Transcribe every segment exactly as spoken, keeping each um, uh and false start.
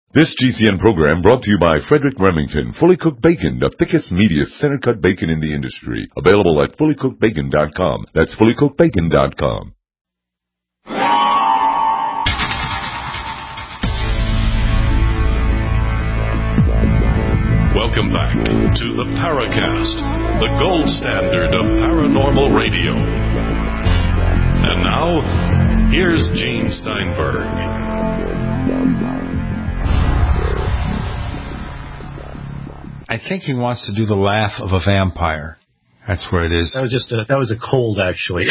This G C N program brought to you by Frederick Remington. Fully Cooked Bacon, the thickest, meatiest, center-cut bacon in the industry. Available at fully cooked bacon dot com. That's fully cooked bacon dot com. Welcome back to the Paracast, the gold standard of paranormal radio. And now, here's Gene Steinberg. I think he wants to do the laugh of a vampire. That's what it is. That was just a, that was a cold, actually.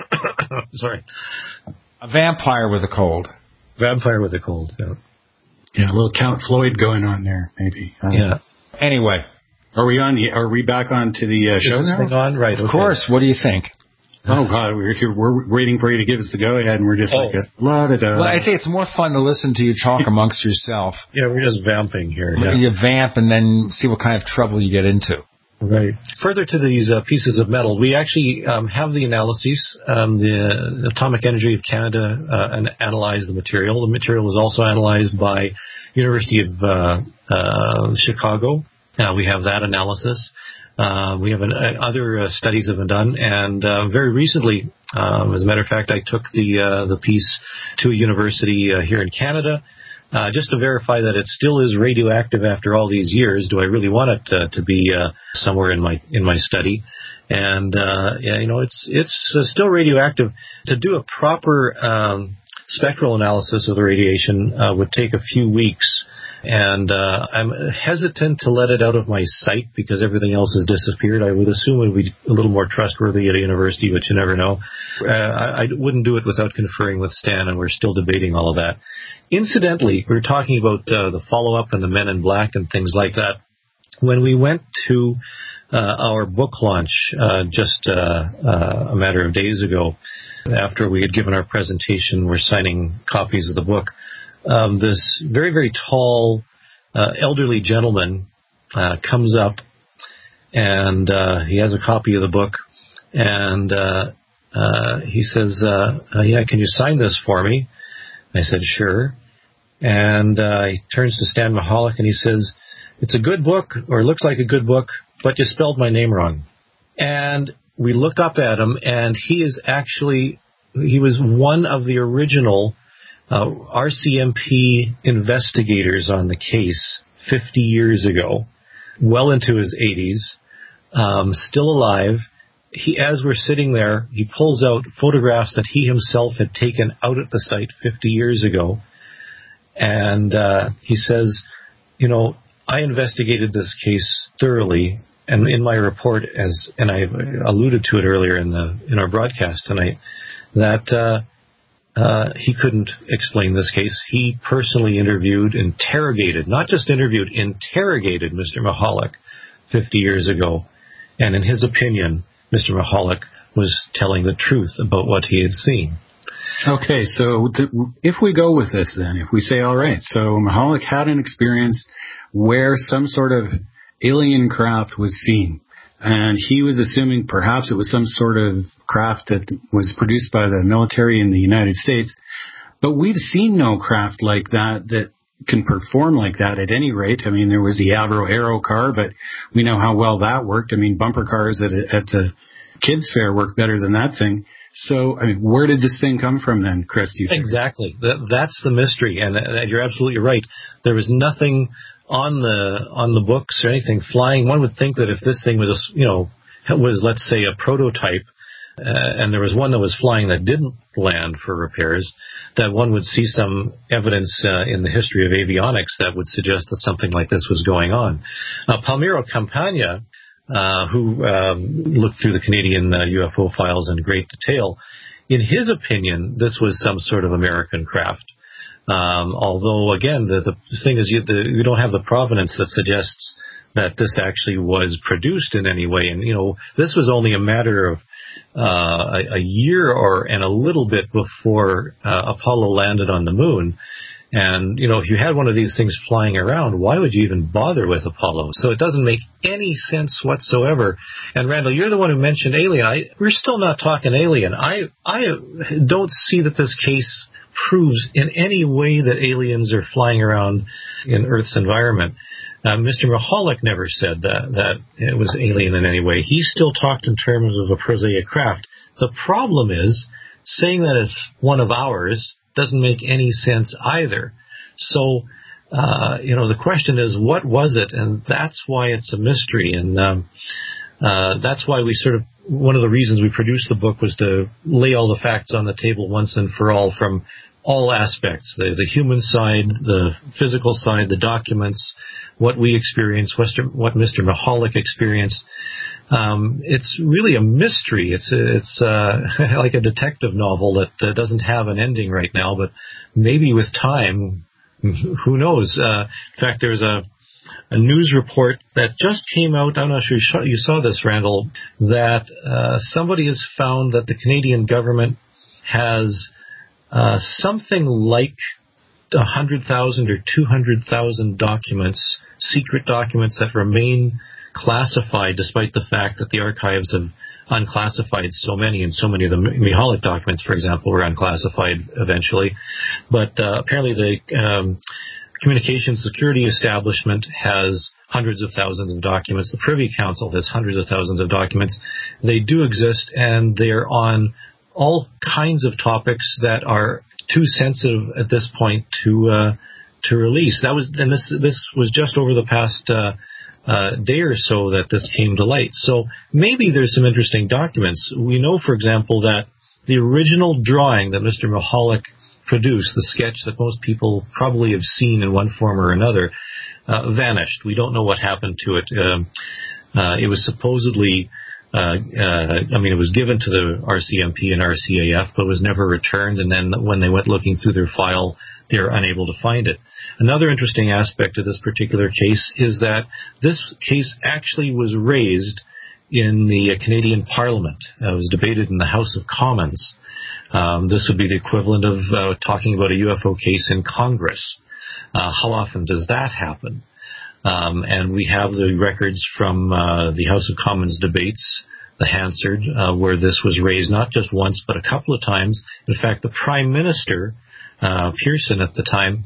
Sorry. A vampire with a cold. Vampire with a cold, yeah. Yeah, a little Count Floyd going on there, maybe. Um, yeah. Anyway. Are we on? Are we back on to the uh, show Is this now? thing on? Right, Of okay. course. What do you think? Oh, God, we're here. We're waiting for you to give us the go-ahead, and we're just oh. like, a la-da-da. Well, I think it's more fun to listen to you talk amongst yourself. Yeah, we're just vamping here. Yeah. You vamp and then see what kind of trouble you get into. Right. Further to these uh, pieces of metal, we actually um, have the analyses. Um, the Atomic Energy of Canada uh, an- analyzed the material. The material was also analyzed by University of uh, uh, Chicago. Uh, we have that analysis. Uh, we have an, uh, other uh, studies have been done, and uh, very recently, um, as a matter of fact, I took the uh, the piece to a university uh, here in Canada uh, just to verify that it still is radioactive after all these years. Do I really want it uh, to be uh, somewhere in my in my study? And uh, yeah, you know, it's it's uh, still radioactive. To do a proper um, spectral analysis of the radiation uh, would take a few weeks. And uh, I'm hesitant to let it out of my sight because everything else has disappeared. I would assume it would be a little more trustworthy at a university, but you never know. Uh, I, I wouldn't do it without conferring with Stan, and we're still debating all of that. Incidentally, we were talking about uh, the follow-up and the Men in Black and things like that. When we went to uh, our book launch uh, just uh, uh, a matter of days ago, after we had given our presentation, we're signing copies of the book. Um, this very, very tall, uh, elderly gentleman uh, comes up, and uh, he has a copy of the book, and uh, uh, he says, uh, uh, yeah, can you sign this for me? I said, sure. And uh, he turns to Stan Mahalik, and he says, it's a good book, or it looks like a good book, but you spelled my name wrong. And we look up at him, and he is actually, he was one of the original Uh, R C M P investigators on the case fifty years ago, well into his eighties, um, still alive. He, as we're sitting there, he pulls out photographs that he himself had taken out at the site fifty years ago. And uh, he says, you know, I investigated this case thoroughly. And in my report, as and I alluded to it earlier in the in our broadcast tonight, that uh, Uh, he couldn't explain this case. He personally interviewed, interrogated, not just interviewed, interrogated Mister Mahalik fifty years ago. And in his opinion, Mister Mahalik was telling the truth about what he had seen. Okay, so th- if we go with this then, if we say, all right, so Mahalik had an experience where some sort of alien craft was seen. And he was assuming perhaps it was some sort of craft that was produced by the military in the United States. But we've seen no craft like that that can perform like that at any rate. I mean, there was the Avro Aero car, but we know how well that worked. I mean, bumper cars at a, at the kids' fair work better than that thing. So, I mean, where did this thing come from then, Chris? Do you think? Exactly. That, that's the mystery. And uh, you're absolutely right. There was nothing on the on the books or anything flying. One would think that if this thing was, a, you know, was, let's say, a prototype, uh, and there was one that was flying that didn't land for repairs, that one would see some evidence uh, in the history of avionics that would suggest that something like this was going on. Uh, Palmiro Campagna, uh, who um, looked through the Canadian uh, U F O files in great detail, in his opinion, this was some sort of American craft. Um, although, again, the, the thing is you, the, you don't have the provenance that suggests that this actually was produced in any way. And, you know, this was only a matter of uh, a, a year or and a little bit before uh, Apollo landed on the moon. And, you know, if you had one of these things flying around, why would you even bother with Apollo? So it doesn't make any sense whatsoever. And, Randall, you're the one who mentioned alien. I, we're still not talking alien. I, I don't see that this case proves in any way that aliens are flying around in Earth's environment. Uh, Mister Mihalik never said that, that it was alien in any way. He still talked in terms of a prosaic craft. The problem is, saying that it's one of ours doesn't make any sense either. So, uh, you know, the question is, what was it? And that's why it's a mystery. And um, uh, that's why we sort of, one of the reasons we produced the book was to lay all the facts on the table once and for all from all aspects, the, the human side, the physical side, the documents, what we experienced, what Mister Mihalik experienced. Um, it's really a mystery. It's it's uh, like a detective novel that uh, doesn't have an ending right now, but maybe with time, who knows? Uh, in fact, there's a, a news report that just came out. I'm not sure you saw, you saw this, Randall, that uh, somebody has found that the Canadian government has uh, something like one hundred thousand or two hundred thousand documents, secret documents that remain classified despite the fact that the archives have unclassified so many, and so many of the Mihalik documents, for example, were unclassified eventually. But uh, apparently the um, Communications Security Establishment has hundreds of thousands of documents. The Privy Council has hundreds of thousands of documents. They do exist, and they're on all kinds of topics that are too sensitive at this point to uh, to release. That was, and this this was just over the past uh, uh, day or so that this came to light. So maybe there's some interesting documents. We know, for example, that the original drawing that Mister Mihalik produced, the sketch that most people probably have seen in one form or another, uh, vanished. We don't know what happened to it. Um, uh, it was supposedly, uh, uh, I mean, it was given to the R C M P and R C A F, but was never returned. And then when they went looking through their file, they were unable to find it. Another interesting aspect of this particular case is that this case actually was raised in the Canadian Parliament. Uh, it was debated in the House of Commons. Um, this would be the equivalent of uh, talking about a U F O case in Congress. Uh, how often does that happen? Um, and we have the records from uh, the House of Commons debates, the Hansard, uh, where this was raised not just once but a couple of times. In fact, the Prime Minister, uh, Pearson at the time,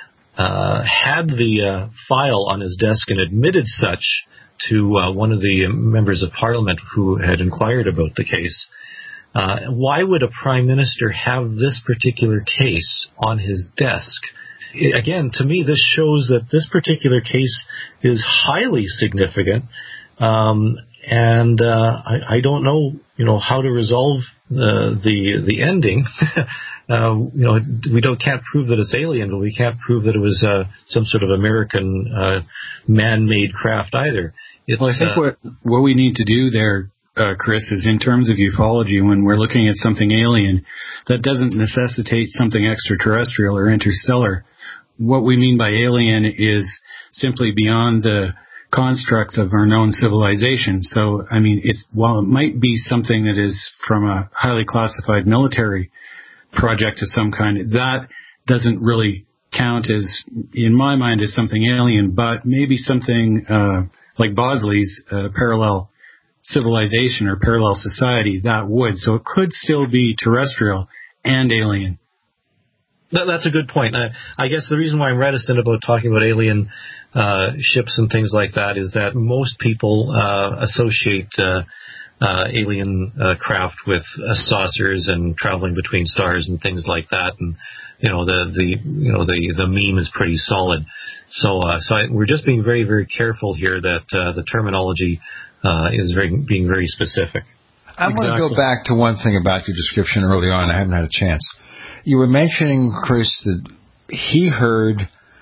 uh, had the uh, file on his desk and admitted such to uh, one of the members of Parliament who had inquired about the case. Uh, why would a prime minister have this particular case on his desk? It, again, to me, this shows that this particular case is highly significant, um, and uh, I, I don't know, you know, how to resolve uh, the the ending. uh, you know, we don't can't prove that it's alien, but we can't prove that it was uh, some sort of American uh, man-made craft either. It's, well, I think uh, what what we need to do there, Uh, Chris, is in terms of ufology, when we're looking at something alien, that doesn't necessitate something extraterrestrial or interstellar. What we mean by alien is simply beyond the constructs of our known civilization. So, I mean, it's while it might be something that is from a highly classified military project of some kind, that doesn't really count as, in my mind, as something alien, but maybe something uh, like Bosley's uh, parallel civilization or parallel society, that would. So it could still be terrestrial and alien. That, that's a good point. I, I guess the reason why I'm reticent about talking about alien uh, ships and things like that is that most people uh, associate uh, uh, alien uh, craft with uh, saucers and traveling between stars and things like that. And you know the the you know the the meme is pretty solid. So uh, so I, we're just being very very careful here that uh, the terminology Uh, is very, being very specific. I exactly. want to go back to one thing about your description early on. I haven't had a chance. You were mentioning, Chris, that he heard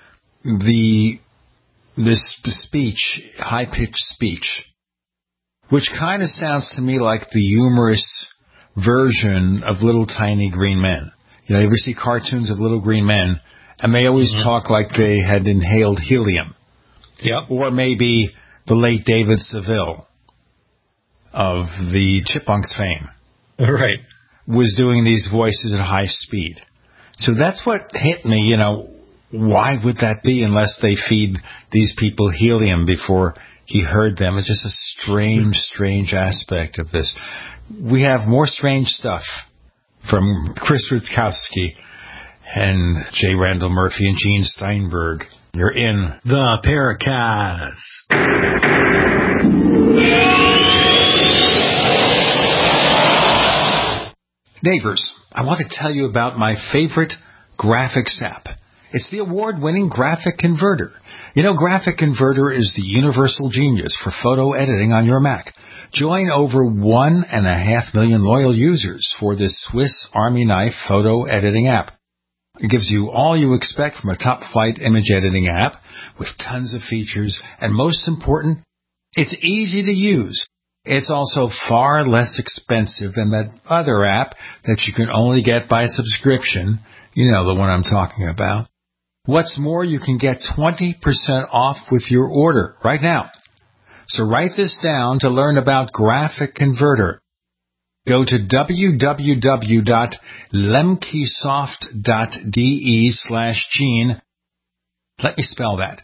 the this speech, high-pitched speech, which kind of sounds to me like the humorous version of Little Tiny Green Men. You know, you ever see cartoons of little green men, and they always mm-hmm. talk like they had inhaled helium. Yep. Or maybe the late David Seville of the Chipmunks fame, right, was doing these voices at high speed. So that's what hit me, you know, why would that be unless they feed these people helium before he heard them? It's just a strange, strange aspect of this. We have more strange stuff from Chris Rutkowski and J. Randall Murphy and Gene Steinberg. You're in the Paracast. Neighbors, I want to tell you about my favorite graphics app. It's the award-winning Graphic Converter. You know, Graphic Converter is the universal genius for photo editing on your Mac. Join over one and a half million loyal users for this Swiss Army knife photo editing app. It gives you all you expect from a top-flight image editing app with tons of features, and most important, it's easy to use. It's also far less expensive than that other app that you can only get by subscription. You know the one I'm talking about. What's more, you can get twenty percent off with your order right now. So write this down to learn about Graphic Converter. Go to www.lemkesoft.de slash gene. Let me spell that.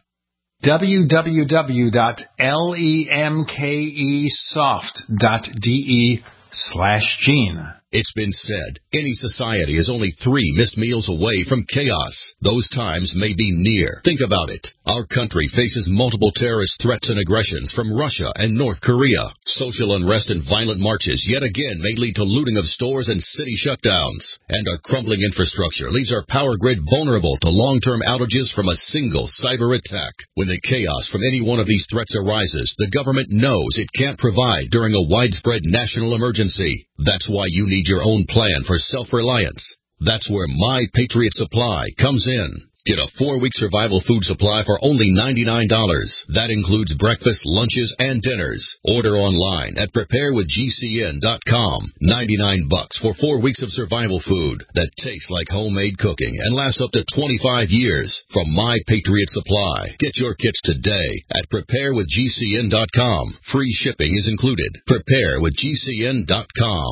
www.lemkesoft.de slash gene. It's been said, any society is only three missed meals away from chaos. Those times may be near. Think about it. Our country faces multiple terrorist threats and aggressions from Russia and North Korea. Social unrest and violent marches yet again may lead to looting of stores and city shutdowns. And our crumbling infrastructure leaves our power grid vulnerable to long-term outages from a single cyber attack. When the chaos from any one of these threats arises, the government knows it can't provide during a widespread national emergency. That's why you need your own plan for self-reliance. That's where My Patriot Supply comes in. Get a four-week survival food supply for only ninety-nine dollars. That includes breakfast, lunches, and dinners. Order online at prepare with G C N dot com. ninety-nine bucks for four weeks of survival food that tastes like homemade cooking and lasts up to twenty-five years from My Patriot Supply. Get your kits today at prepare with G C N dot com. Free shipping is included. prepare with G C N dot com.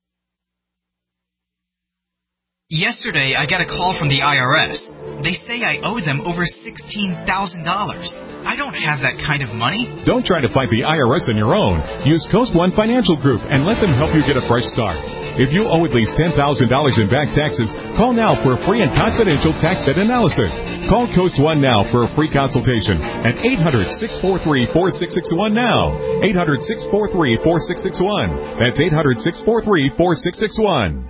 Yesterday, I got a call from the I R S. They say I owe them over sixteen thousand dollars. I don't have that kind of money. Don't try to fight the I R S on your own. Use Coast One Financial Group and let them help you get a fresh start. If you owe at least ten thousand dollars in back taxes, call now for a free and confidential tax debt analysis. Call Coast One now for a free consultation at eight hundred, six four three, four six six one now. eight hundred, six four three, four six six one. That's eight hundred, six four three, four six six one.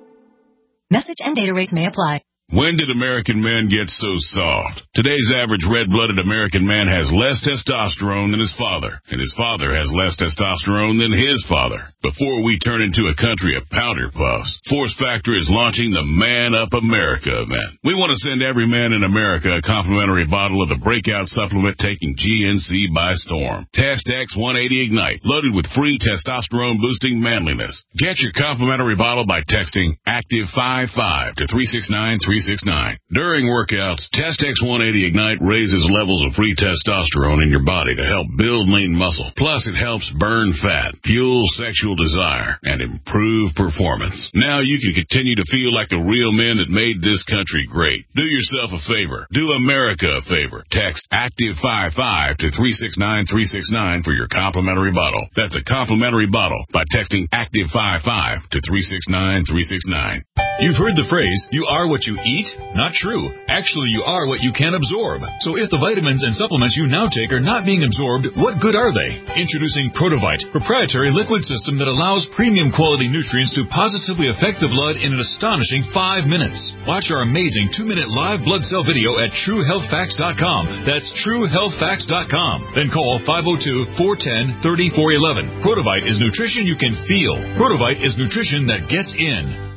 Message and data rates may apply. When did American men get so soft? Today's average red-blooded American man has less testosterone than his father, and his father has less testosterone than his father. Before we turn into a country of powder puffs, Force Factor is launching the Man Up America event. We want to send every man in America a complimentary bottle of the breakout supplement taking G N C by storm. Test X one eighty Ignite, loaded with free testosterone-boosting manliness. Get your complimentary bottle by texting Active five five to three six nine three six nine. During workouts, Test X one eighty Ignite raises levels of free testosterone in your body to help build lean muscle. Plus, it helps burn fat, fuel sexual desire, and improve performance. Now you can continue to feel like the real men that made this country great. Do yourself a favor. Do America a favor. Text Active five five to three six nine three six nine for your complimentary bottle. That's a complimentary bottle by texting Active five five to three six nine three six nine. You've heard the phrase, you are what you eat? Not true. Actually, you are what you can absorb. So if the vitamins and supplements you now take are not being absorbed, what good are they? Introducing Protovite, proprietary liquid system that allows premium quality nutrients to positively affect the blood in an astonishing five minutes. Watch our amazing two-minute live blood cell video at true health facts dot com. That's true health facts dot com. Then call five oh two, four one oh, three four one one. Protovite is nutrition you can feel. Protovite is nutrition that gets in.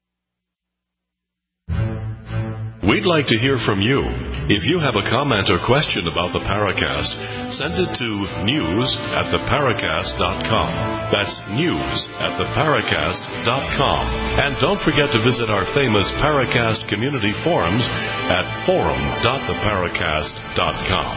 We'd like to hear from you. If you have a comment or question about the Paracast, send it to news at the paracast dot com. That's news at the paracast dot com. And don't forget to visit our famous Paracast community forums at forum dot the paracast dot com.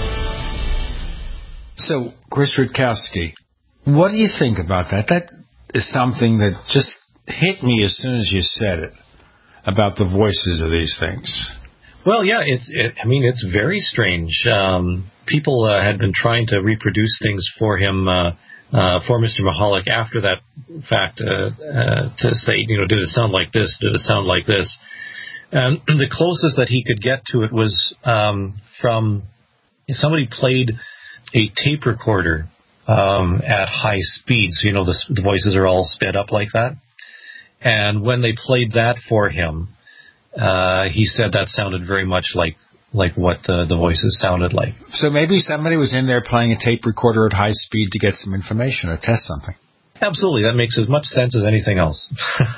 So, Chris Rutkowski, what do you think about that? That is something that just hit me as soon as you said it, about the voices of these things. Well, yeah, it's. It, I mean, it's very strange. Um, people uh, had been trying to reproduce things for him, uh, uh, for Mister Mahalik after that fact, uh, uh, to say, you know, did it sound like this? Did it sound like this? And the closest that he could get to it was um, from somebody played a tape recorder um, at high speed. So, you know, the, the voices are all sped up like that. And when they played that for him, uh, he said that sounded very much like like what the, the voices sounded like. So maybe somebody was in there playing a tape recorder at high speed to get some information or test something. Absolutely. That makes as much sense as anything else.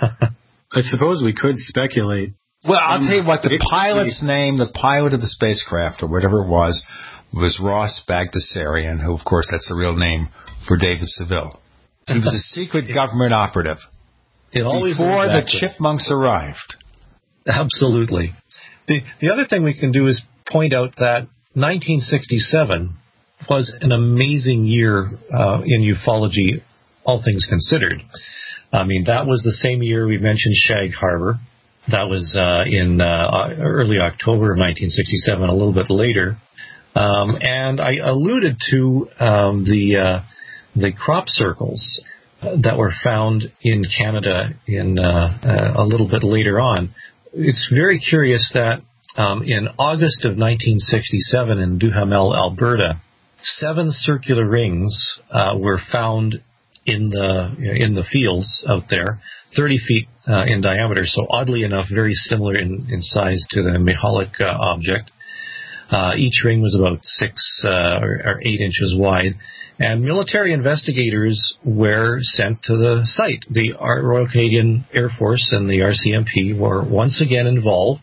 I suppose we could speculate. Well, I'll tell you what, the pilot's name, the pilot of the spacecraft, or whatever it was, was Ross Bagdasarian, who, of course, that's the real name for David Seville. He was a secret government operative it always before the chipmunks arrived. Absolutely. The, the other thing we can do is point out that nineteen sixty-seven was an amazing year uh, in ufology, all things considered. I mean, that was the same year we mentioned Shag Harbor. That was uh, in uh, early October of nineteen sixty-seven, a little bit later. Um, and I alluded to um, the uh, the crop circles that were found in Canada in uh, uh, a little bit later on. It's very curious that um, in August of nineteen sixty-seven in Duhamel, Alberta, seven circular rings uh, were found in the in the fields out there, thirty feet uh, in diameter. So oddly enough, very similar in, in size to the Mihalik uh, object. Uh, each ring was about six uh, or, or eight inches wide. And military investigators were sent to the site. The Royal Canadian Air Force and the R C M P were once again involved,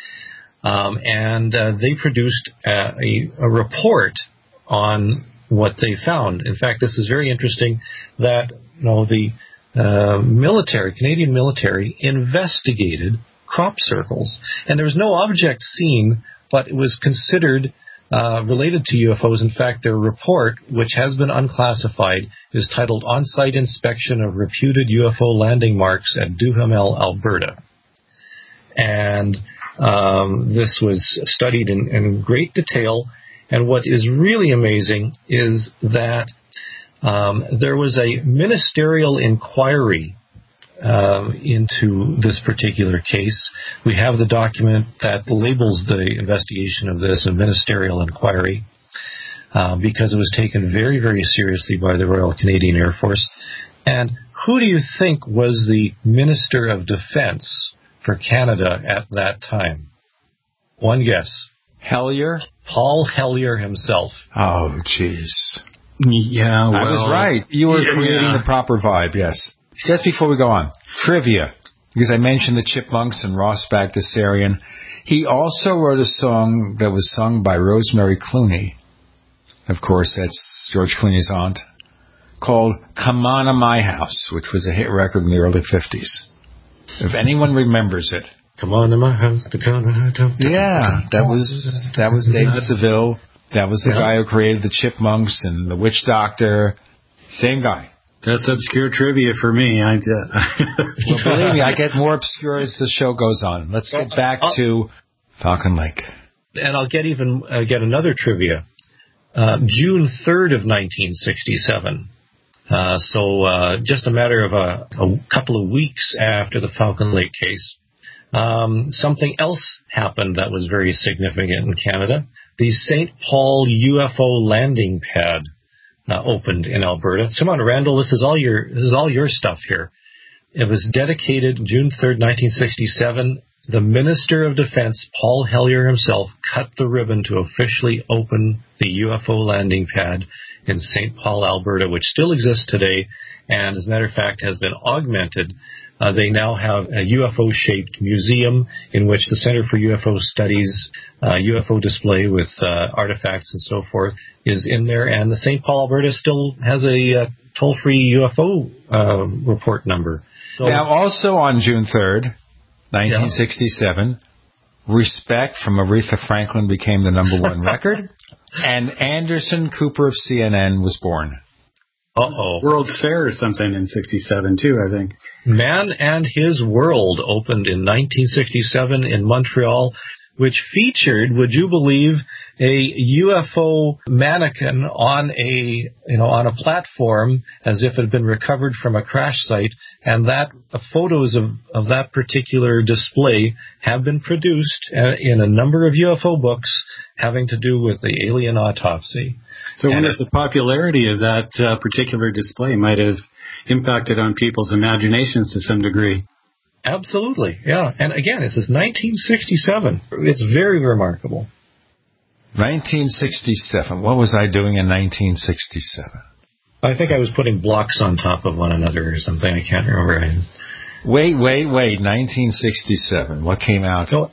um, and uh, they produced a, a, a report on what they found. In fact, this is very interesting that you know the uh, military, Canadian military, investigated crop circles, and there was no object seen, but it was considered Uh, related to U F Os. In fact, their report, which has been unclassified, is titled On-Site Inspection of Reputed U F O Landing Marks at Duhamel, Alberta. And um, this was studied in, in great detail. And what is really amazing is that um, there was a ministerial inquiry Um, into this particular case. We have the document that labels the investigation of this a ministerial inquiry uh, because it was taken very, very seriously by the Royal Canadian Air Force. And who do you think was the Minister of Defense for Canada at that time? One guess. Hellyer? Paul Hellyer himself. Oh, jeez. Yeah, well... I was right. You were yeah, creating yeah. the proper vibe, yes. Just before we go on, trivia, because I mentioned the Chipmunks and Ross Bagdasarian. He also wrote a song that was sung by Rosemary Clooney. Of course, that's George Clooney's aunt, called Come On to My House, which was a hit record in the early fifties. If anyone remembers it. Come on to my house. To come yeah, that was, that was David Seville. That was the yeah. guy who created the Chipmunks and the Witch Doctor. Same guy. That's obscure trivia for me. I, uh, well, believe me, I get more obscure as the show goes on. Let's get back I'll, to Falcon Lake. And I'll get even uh, get another trivia. Uh, June third of nineteen sixty-seven. Uh, so uh, just a matter of a, a couple of weeks after the Falcon Lake case, um, something else happened that was very significant in Canada. The Saint Paul U F O landing pad Uh, opened in Alberta. So come on, Randall, this is all your this is all your stuff here. It was dedicated June third, nineteen sixty-seven. The Minister of Defense, Paul Hellyer himself, cut the ribbon to officially open the U F O landing pad in Saint Paul, Alberta, which still exists today, and as a matter of fact has been augmented. Uh, they now have a U F O-shaped museum in which the Center for U F O Studies, uh, U F O display with uh, artifacts and so forth is in there. And the Saint Paul, Alberta still has a uh, toll-free U F O uh, report number. So, now, also on June third, nineteen sixty-seven, yeah. Respect from Aretha Franklin became the number one record, and Anderson Cooper of C N N was born. Uh-oh. World's Fair or something in sixty-seven, too, I think. Man and His World opened in nineteen sixty-seven in Montreal, which featured, would you believe, a U F O mannequin on a, you know, on a platform as if it had been recovered from a crash site, and that uh, photos of, of that particular display have been produced uh, in a number of U F O books having to do with the alien autopsy. So I wonder if the popularity of that uh, particular display might have impacted on people's imaginations to some degree. Absolutely, yeah. And again, it says nineteen sixty-seven. It's very remarkable. nineteen sixty-seven. What was I doing in nineteen sixty-seven? I think I was putting blocks on top of one another or something. I can't remember. Wait, wait, wait. nineteen sixty-seven. What came out? Oh.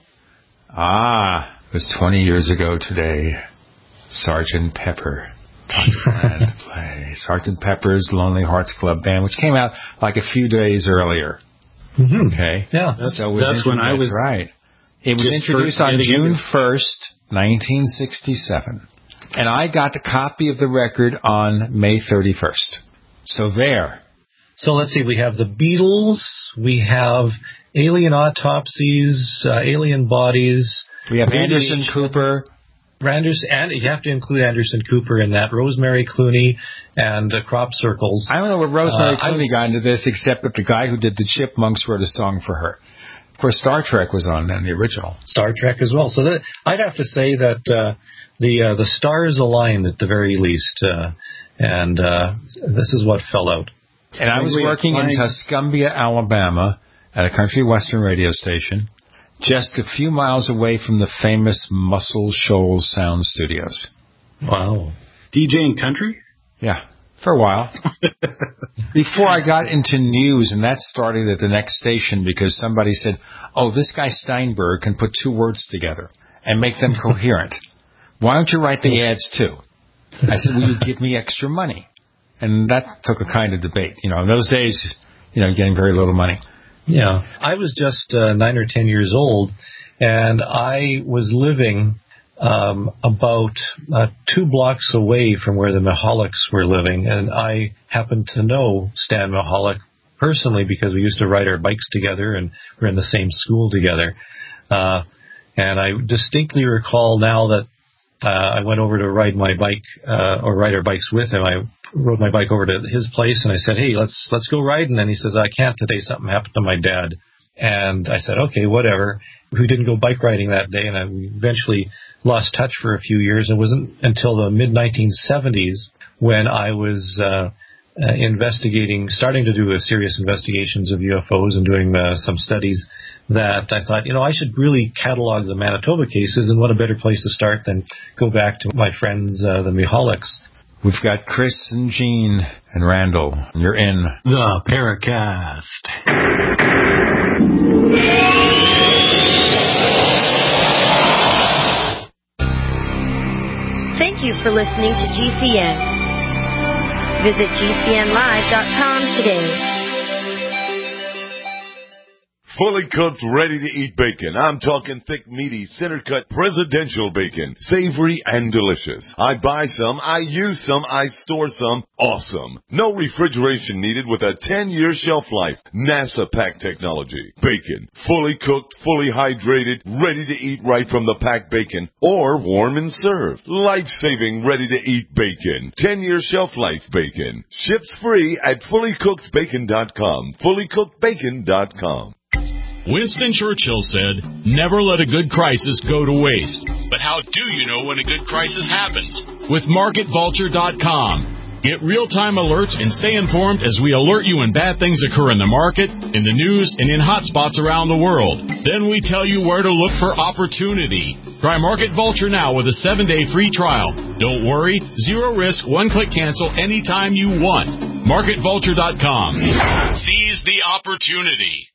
Ah, it was twenty years ago today. Sergeant Pepper. Play. Sergeant Pepper's Lonely Hearts Club Band, which came out like a few days earlier. Mm-hmm. Okay. Yeah. That's, so that's when I was right. It was introduced on June first, nineteen sixty-seven. And I got a copy of the record on May thirty-first. So there. So let's see. We have the Beatles. We have alien autopsies, uh, alien bodies. We have Anderson Cooper. Anderson, and you have to include Anderson Cooper in that. Rosemary Clooney and uh, Crop Circles. I don't know what Rosemary uh, Clooney was, got into this, except that the guy who did the Chipmunks wrote a song for her. Of course, Star Trek was on then, the original. Star Trek as well. So that, I'd have to say that uh, the uh, the stars aligned at the very least, uh, and uh, this is what fell out. And I was working in Tuscumbia, Alabama, at a country western radio station, just a few miles away from the famous Muscle Shoals Sound Studios. Wow. DJing country? Yeah, for a while. Before I got into news, and that started at the next station because somebody said, oh, this guy Steinberg can put two words together and make them coherent. Why don't you write the ads too? I said, will you give me extra money? And that took a kind of debate. You know, in those days, you know, getting very little money. Yeah. I was just uh, nine or ten years old, and I was living um, about uh, two blocks away from where the Mihalics were living, and I happened to know Stan Mihalik personally because we used to ride our bikes together and we were in the same school together. Uh, and I distinctly recall now that uh, I went over to ride my bike uh, or ride our bikes with him. I rode my bike over to his place, and I said, hey, let's let's go riding. And he says, I can't today. Something happened to my dad. And I said, okay, whatever. We didn't go bike riding that day, and I, we eventually lost touch for a few years. It wasn't until the mid nineteen seventies when I was uh, uh, investigating, starting to do a serious investigations of U F Os and doing uh, some studies, that I thought, you know, I should really catalog the Manitoba cases, and what a better place to start than go back to my friends, uh, the Mihalics. We've got Chris and Jean and Randall. You're in the Paracast. Thank you for listening to G C N. Visit G C N live dot com today. Fully cooked, ready-to-eat bacon. I'm talking thick, meaty, center-cut presidential bacon. Savory and delicious. I buy some, I use some, I store some. Awesome. No refrigeration needed with a ten-year shelf life. NASA pack technology. Bacon. Fully cooked, fully hydrated, ready to eat right from the packed bacon. Or warm and served. Life-saving, ready-to-eat bacon. ten-year shelf life bacon. Ships free at fully cooked bacon dot com. fully cooked bacon dot com. Winston Churchill said, never let a good crisis go to waste. But how do you know when a good crisis happens? With market vulture dot com. Get real-time alerts and stay informed as we alert you when bad things occur in the market, in the news, and in hotspots around the world. Then we tell you where to look for opportunity. Try Market Vulture now with a seven-day free trial. Don't worry, zero risk, one-click cancel anytime you want. market vulture dot com. Seize the opportunity.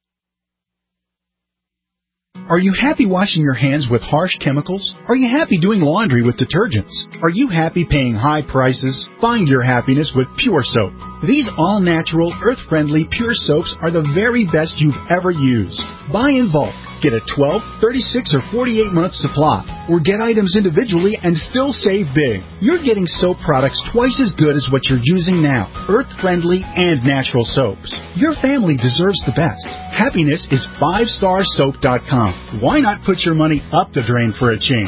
Are you happy washing your hands with harsh chemicals? Are you happy doing laundry with detergents? Are you happy paying high prices? Find your happiness with Pure Soap. These all-natural, earth-friendly Pure Soaps are the very best you've ever used. Buy in bulk. Get a twelve, thirty-six, or forty-eight month supply. Or get items individually and still save big. You're getting soap products twice as good as what you're using now. Earth-friendly and natural soaps. Your family deserves the best. Happiness is five star soap dot com. Why not put your money up the drain for a change?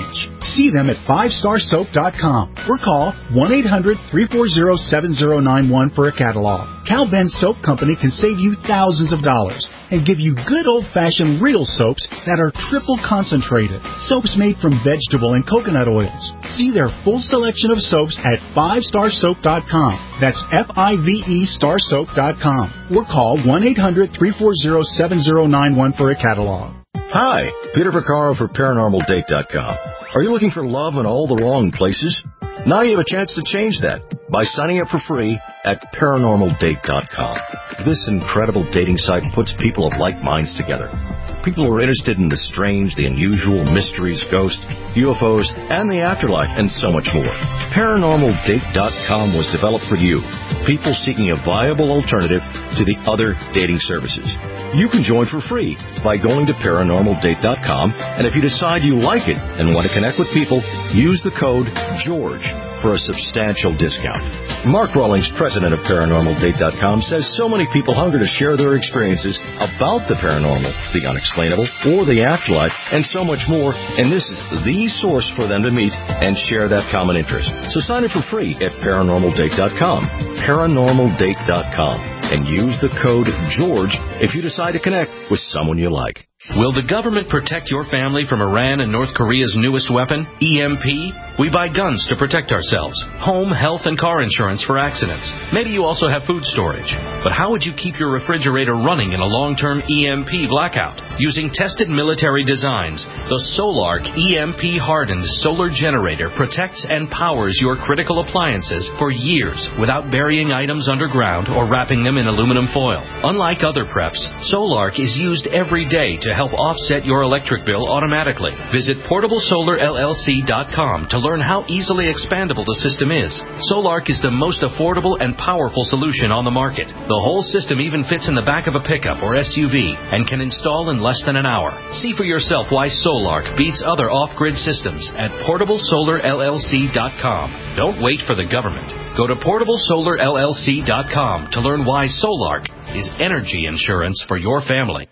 See them at five star soap dot com or call one eight hundred, three four zero, seven zero nine one for a catalog. Cal Ben Soap Company can save you thousands of dollars and give you good old-fashioned real soaps that are triple concentrated. Soaps made from vegetable and coconut oils. See their full selection of soaps at five star soap dot com. That's F I V E star soap dot com. Or call one eight hundred, three four zero, seven zero nine one for a catalog. Hi, Peter Vaccaro for paranormal date dot com. Are you looking for love in all the wrong places? Now you have a chance to change that by signing up for free at paranormal date dot com. This incredible dating site puts people of like minds together. People who are interested in the strange, the unusual, mysteries, ghosts, U F Os, and the afterlife, and so much more. paranormal date dot com was developed for you, people seeking a viable alternative to the other dating services. You can join for free by going to paranormal date dot com, and if you decide you like it and want to connect with people, use the code GEORGE for a substantial discount. Mark Rawlings, president of paranormal date dot com, says so many people hunger to share their experiences about the paranormal, the unexplainable, or the afterlife, and so much more, and this is the source for them to meet and share that common interest. So sign up for free at paranormal date dot com, paranormal date dot com, and use the code GEORGE if you decide to connect with someone you like. Will the government protect your family from Iran and North Korea's newest weapon, E M P? We buy guns to protect ourselves, home, health, and car insurance for accidents. Maybe you also have food storage. But how would you keep your refrigerator running in a long-term E M P blackout? Using tested military designs, the Solark E M P-hardened solar generator protects and powers your critical appliances for years without burying items underground or wrapping them in aluminum foil. Unlike other preps, Solark is used every day to help offset your electric bill automatically. Visit portable solar L L C dot com to learn how easily expandable the system is. Solark is the most affordable and powerful solution on the market. The whole system even fits in the back of a pickup or S U V and can install in less than an hour. See for yourself why Solark beats other off-grid systems at portable solar L L C dot com. Don't wait for the government. Go to portable solar L L C dot com to learn why Solark is energy insurance for your family.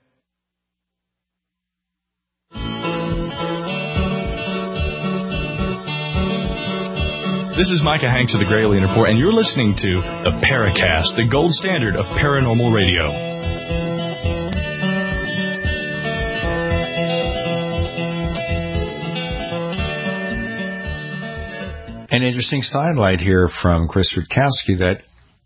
This is Micah Hanks of the Gray Alien Report, and you're listening to the Paracast, the gold standard of paranormal radio. An interesting sidelight here from Chris Rutkowski that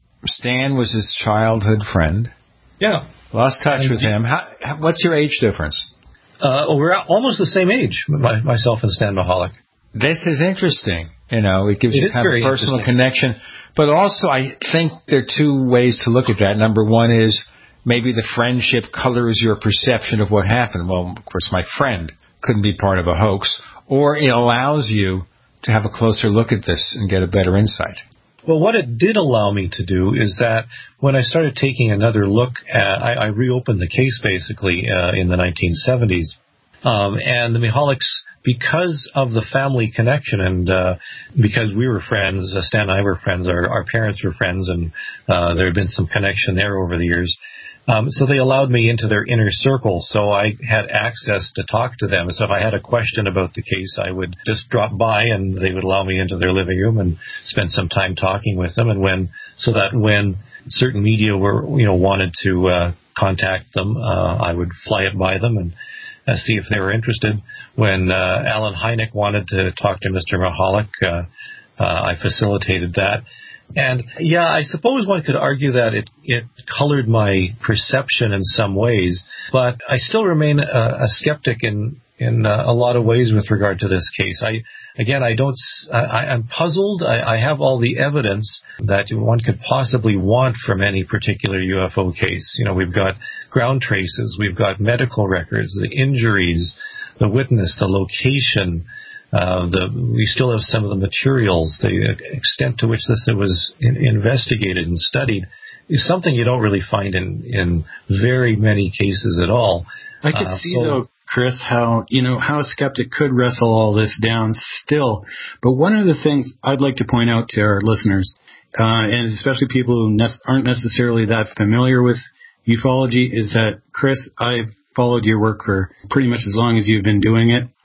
Stan was his childhood friend. Yeah. Lost touch with him. How, what's your age difference? Uh, well, we're almost the same age, my, myself and Stan Mahalik. This is interesting. You know, it gives it you kind of a personal connection. But also, I think there are two ways to look at that. Number one is maybe the friendship colors your perception of what happened. Well, of course, my friend couldn't be part of a hoax. Or it allows you to have a closer look at this and get a better insight. Well, what it did allow me to do is that when I started taking another look at, I, I reopened the case basically uh, in the nineteen seventies. Um, and the Mihaliks, because of the family connection and uh, because we were friends, uh, Stan and I were friends, our, our parents were friends, and uh, there had been some connection there over the years. Um, so they allowed me into their inner circle, so I had access to talk to them. So if I had a question about the case, I would just drop by, and they would allow me into their living room and spend some time talking with them. And when, so that when certain media were, you know, wanted to uh, contact them, uh, I would fly it by them and uh, see if they were interested. When uh, Alan Hynek wanted to talk to Mister Mahalik, uh, uh, I facilitated that. And, yeah, I suppose one could argue that it, it colored my perception in some ways, but I still remain a, a skeptic in, in uh, a lot of ways with regard to this case. I, again, I don't, I, I'm puzzled. I, I have all the evidence that one could possibly want from any particular U F O case. You know, we've got ground traces, we've got medical records, the injuries, the witness, the location. Uh, the, we still have some of the materials. The extent to which this was in, investigated and studied is something you don't really find in, in very many cases at all. I could uh, see, so, though, Chris, how, you know, how a skeptic could wrestle all this down still. But one of the things I'd like to point out to our listeners, uh, and especially people who ne- aren't necessarily that familiar with ufology, is that, Chris, I've followed your work for pretty much as long as you've been doing it.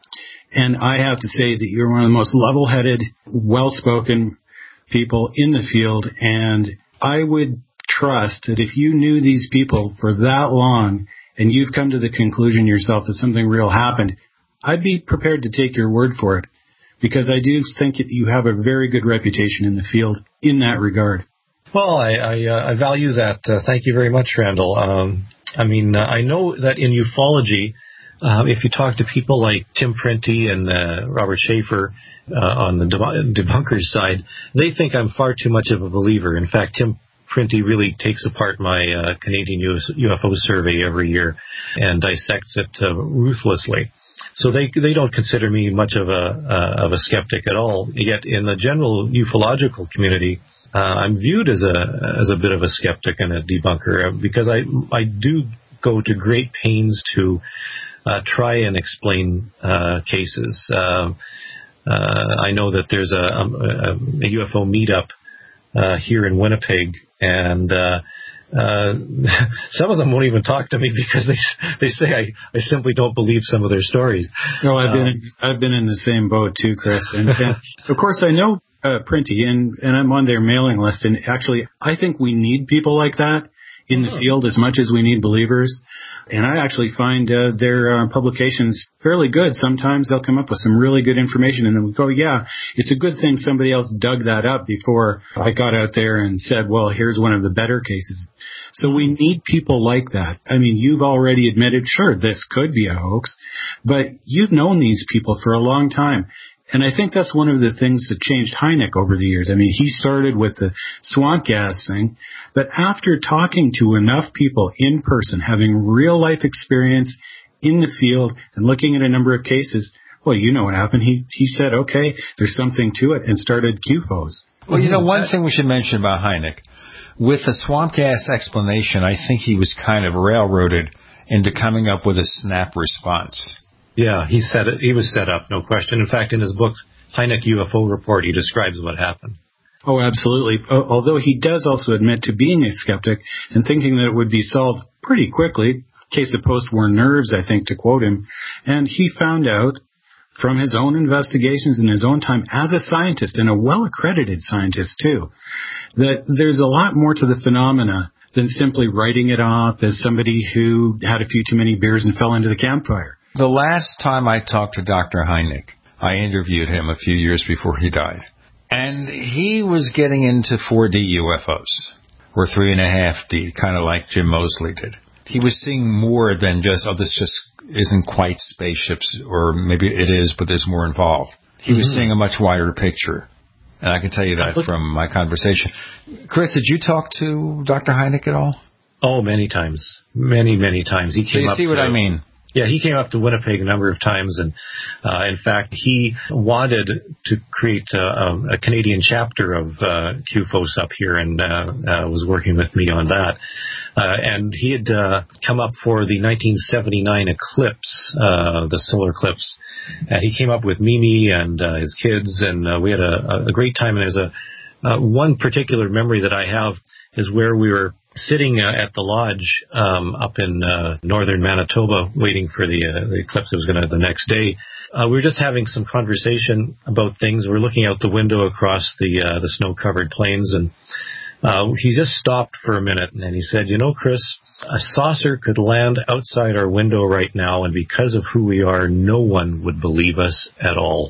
And I have to say that you're one of the most level-headed, well-spoken people in the field, and I would trust that if you knew these people for that long and you've come to the conclusion yourself that something real happened, I'd be prepared to take your word for it, because I do think that you have a very good reputation in the field in that regard. Well, I, I, uh, I value that. Uh, thank you very much, Randall. Um, I mean, uh, I know that in ufology, um, if you talk to people like Tim Printy and uh, Robert Schaefer uh, on the deb- debunkers side, they think I'm far too much of a believer. In fact, Tim Printy really takes apart my uh, Canadian U F O survey every year and dissects it uh, ruthlessly. So they they don't consider me much of a uh, of a skeptic at all. Yet in the general ufological community, uh, I'm viewed as a as a bit of a skeptic and a debunker, because I I do go to great pains to uh, try and explain uh, cases. Uh, uh, I know that there's a, a, a U F O meetup uh, here in Winnipeg, and uh, Uh, some of them won't even talk to me because they they say I, I simply don't believe some of their stories. No, I've um, been in, I've been in the same boat too, Chris. And, and of course, I know uh, Printy, and and I'm on their mailing list. And actually, I think we need people like that in the field as much as we need believers. And I actually find uh, their uh, publications fairly good. Sometimes they'll come up with some really good information, and then we go, yeah, it's a good thing somebody else dug that up before I got out there and said, well, here's one of the better cases. So we need people like that. I mean, you've already admitted, sure, this could be a hoax, but you've known these people for a long time. And I think that's one of the things that changed Hynek over the years. I mean, he started with the swamp gas thing, but after talking to enough people in person, having real life experience in the field and looking at a number of cases, well, you know what happened. He he said, okay, there's something to it, and started Q F Os. Well, you know, one thing we should mention about Hynek, with the swamp gas explanation, I think he was kind of railroaded into coming up with a snap response. Yeah, he said it. He was set up, no question. In fact, in his book, Hynek U F O Report, he describes what happened. Oh, absolutely. Although he does also admit to being a skeptic and thinking that it would be solved pretty quickly. Case of post-war nerves, I think, to quote him. And he found out from his own investigations in his own time as a scientist, and a well-accredited scientist too, that there's a lot more to the phenomena than simply writing it off as somebody who had a few too many beers and fell into the campfire. The last time I talked to Doctor Hynek, I interviewed him a few years before he died. And he was getting into four D U F Os, or three and a half D, kind of like Jim Moseley did. He was seeing more than just, oh, this just isn't quite spaceships, or maybe it is, but there's more involved. He mm-hmm. was seeing a much wider picture. And I can tell you that from my conversation. Chris, did you talk to Doctor Hynek at all? Oh, many times. Many, many times. He came so you up see what to, I mean? Yeah, he came up to Winnipeg a number of times, and uh, in fact, he wanted to create a, a Canadian chapter of uh, Q F O S up here, and uh, uh, was working with me on that. Uh, and he had uh, come up for the nineteen seventy-nine eclipse, uh, the solar eclipse. Uh, he came up with Mimi and uh, his kids, and uh, we had a, a great time. And there's a uh, one particular memory that I have is where we were sitting uh, at the lodge um, up in uh, northern Manitoba, waiting for the, uh, the eclipse that was going to the next day. Uh, we were just having some conversation about things. We were looking out the window across the uh, the snow-covered plains, and uh, he just stopped for a minute, and then he said, "You know, Chris, a saucer could land outside our window right now, and because of who we are, no one would believe us at all."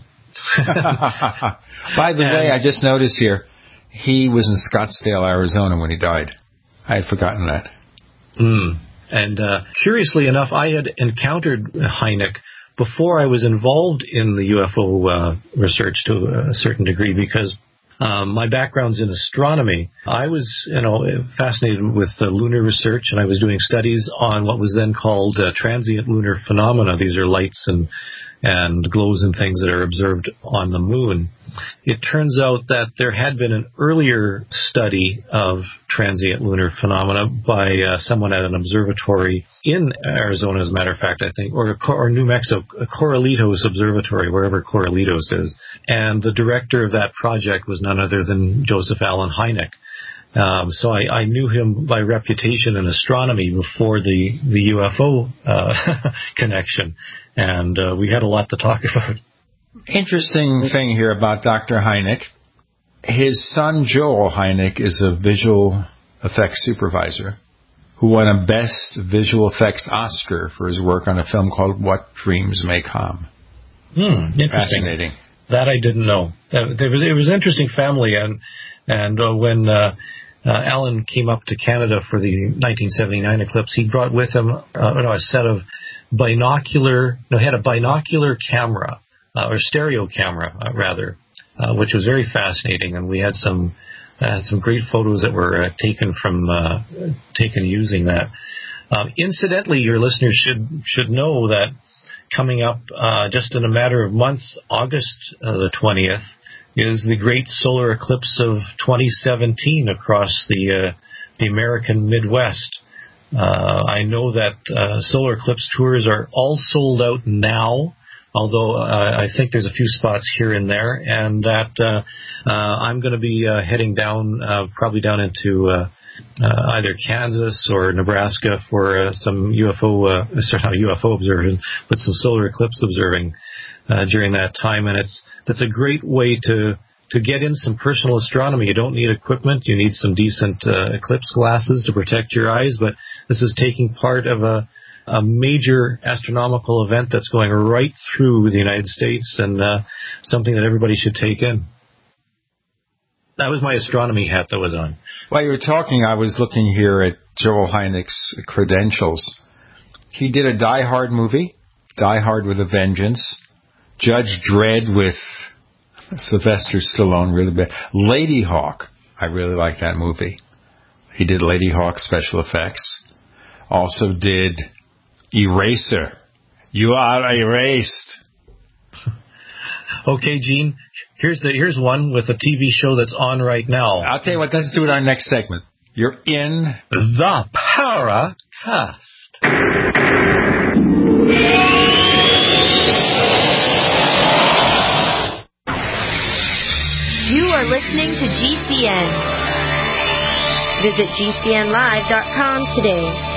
By the and, way, I just noticed here, he was in Scottsdale, Arizona when he died. I had forgotten that. Mm. And uh, curiously enough, I had encountered Hynek before I was involved in the U F O uh, research to a certain degree, because um, my background's in astronomy. I was, you know, fascinated with uh, lunar research, and I was doing studies on what was then called uh, transient lunar phenomena. These are lights and and glows and things that are observed on the moon. It turns out that there had been an earlier study of transient lunar phenomena by uh, someone at an observatory in Arizona, as a matter of fact, I think, or, or New Mexico, Corralitos Observatory, wherever Corralitos is. And the director of that project was none other than Joseph Allen Hynek. Um, so I, I knew him by reputation in astronomy before the, the U F O uh, connection, and uh, we had a lot to talk about. Interesting thing here about Doctor Hynek. His son, Joel Hynek, is a visual effects supervisor who won a Best Visual Effects Oscar for his work on a film called What Dreams May Come. Hmm, interesting. Fascinating. That I didn't know. Uh, there was, it was an interesting family, and and uh, when uh, uh, Alan came up to Canada for the nineteen seventy-nine eclipse, he brought with him uh, no, a set of binocular, no, he had a binocular camera, uh, or stereo camera, uh, rather, uh, which was very fascinating, and we had some uh, some great photos that were uh, taken from uh, taken using that. Um, incidentally, your listeners should should know that coming up uh, just in a matter of months, August uh, the twentieth, is the great solar eclipse of twenty seventeen across the uh, the American Midwest. Uh, I know that uh, solar eclipse tours are all sold out now, although uh, I think there's a few spots here and there, and that uh, uh, I'm going to be uh, heading down, uh, probably down into uh, uh, either Kansas or Nebraska for uh, some U F O, uh, sorry, not U F O observing, but some solar eclipse observing uh, during that time, and it's that's a great way to to get in some personal astronomy. You don't need equipment. You need some decent uh, eclipse glasses to protect your eyes, but this is taking part of a a major astronomical event that's going right through the United States, and uh, something that everybody should take in. That was my astronomy hat that was on. While you were talking, I was looking here at Joel Hynek's credentials. He did a Die Hard movie, Die Hard with a Vengeance, Judge Dredd with Sylvester Stallone, really bad. Lady Hawk, I really like that movie. He did Lady Hawk special effects. Also did Eraser. You are erased. Okay, Gene. Here's the here's one with a T V show that's on right now. I'll tell you what. Let's do it on our next segment. You're in the Paracast. You are listening to G C N. Visit G C N live dot com today.